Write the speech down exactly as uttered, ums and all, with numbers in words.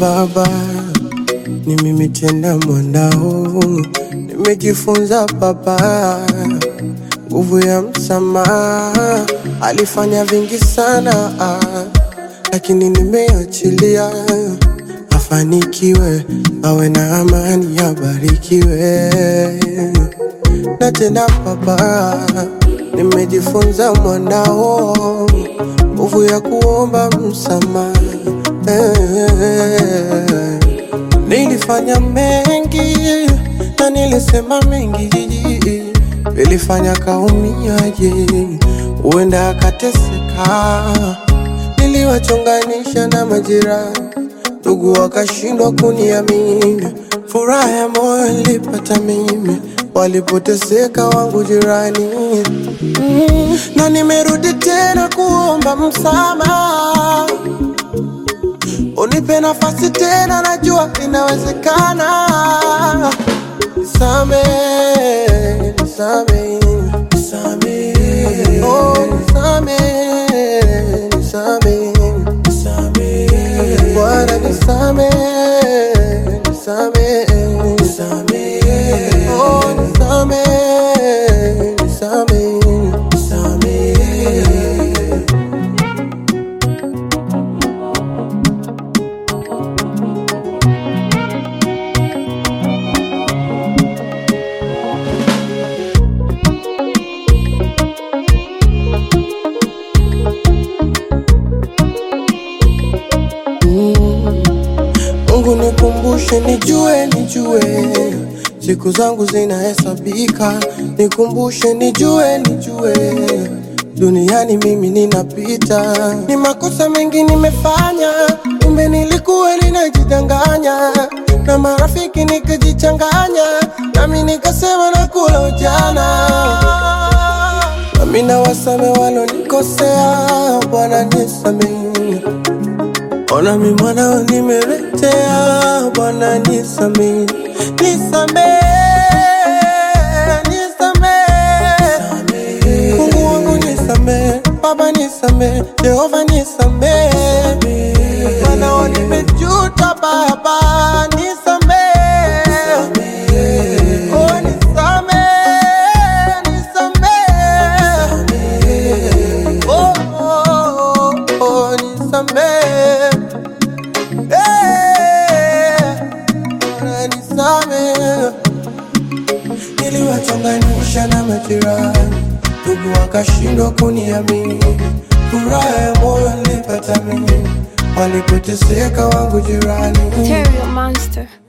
baba, ni mimi tena mwanao. Nimejifunza baba, nguvu ya msamaha. Alifanya vingi sana, lakini nimeachilia. Afanikiwe, awe na amani, abarikiwe. Na tena baba, nimejifunza mwanao, nguvu ya kuomba msamaha. Nilifanya mengi na nilisema mengi, nilifanya kaumiaje, uenda akateseka. Niliwachonganisha na majirani, ndugu wakashindwa kuniamini. Furaha ya moyo nilipata mimi, walipoteseka wangu jirani. mm. Na nimerudi tena kuomba msamaha, unipe nafasi tena, najua inawezekana. Nisame, nisame, nisame, oh nisame, nisame, nisame, Bwana nisame, nisame, nisame, oh nisame, nisame, nisame. Mungu nikumbushe, nijue, nijue siku zangu zinahesabika. Nikumbushe, nijue, nijue duniani mimi ninapita. Ni makosa mengi nimefanya, kumbe nilikuwa ninajidanganya. Na marafiki nikajichanganya, nami nikasema nakula ujana. Nami nawasame walonikosea, Bwana nisamehe. Ona mi mwanao nimeretea, Bwana nisamehe. Nisamehe, nisamehe, Mungu wangu nisamehe, Baba nisamehe, Jehova nisamehe. Mwanao nimejuta Baba, nisamehe. Oh nisamehe, nisamehe, oh oh oh nisamehe. Niliwachonganisha na majirani, ndugu wakashindwa kuniamini. Furaha ya moyo nilipata mimi, walipoteseka wangu jirani. Material Monster.